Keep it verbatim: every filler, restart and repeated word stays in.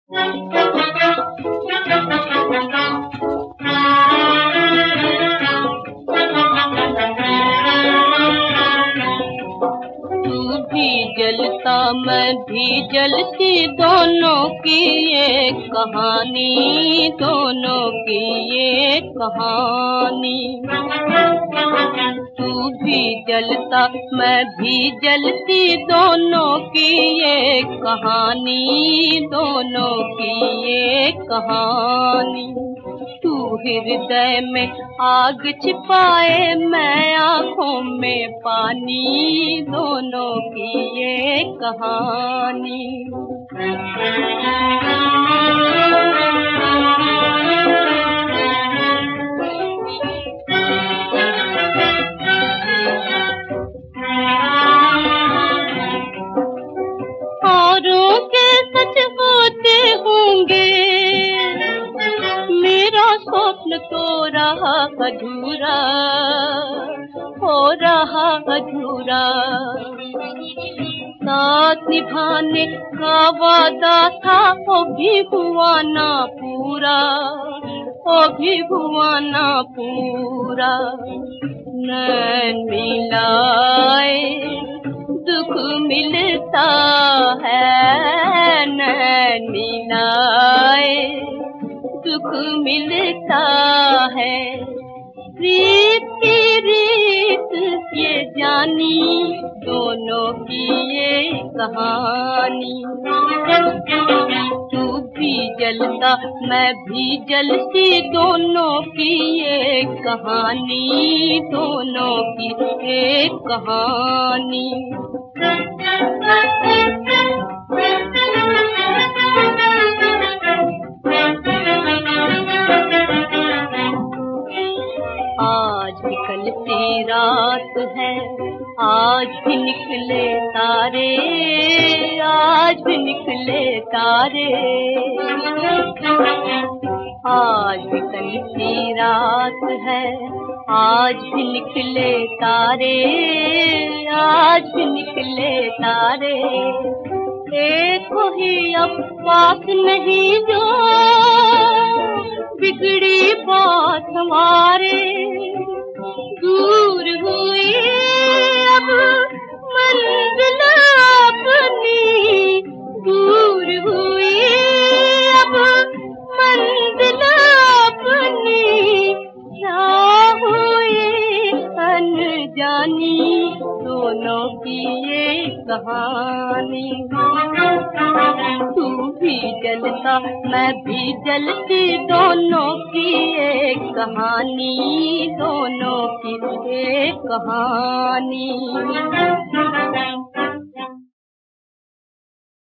तू भी जलता मैं भी जलती, दोनों की ये कहानी, दोनों की ये कहानी। तू भी जलता मैं भी जलती, दोनों की ये कहानी, दोनों की ये कहानी। तू हृदय में आग छिपाए, मैं आँखों में पानी, दोनों की ये कहानी। औरों के सच होते होंगे, मेरा स्वप्न तो रहा अधूरा, हो रहा अधूरा। साथ निभाने का वादा था, वो भी हुआ ना पूरा, वो भी हुआ ना पूरा। नैन मिलाए दुख मिलता है, नैन मिलाए दुख मिलता है। रीत की रीत ये जानी, दोनों की ये कहानी। तू भी जलता मैं भी जलती, दोनों की ये कहानी, दोनों की ये कहानी। आज निकलती रात है, आज भी निकले तारे, आज भी निकले तारे। आज निकलती रात है, आज भी निकले तारे, आज भी निकले तारे। देखो ही अब पास नहीं जो बिगड़ी बात हमारे, दूर हुई अब मंजिल अपनी, दूर हुई अब मंजिल अपनी। क्या हुई अनजानी, दोनों की ये कहानी। तू भी जलता मैं भी जलती, दोनों की ये कहानी, दोनों की ये कहानी।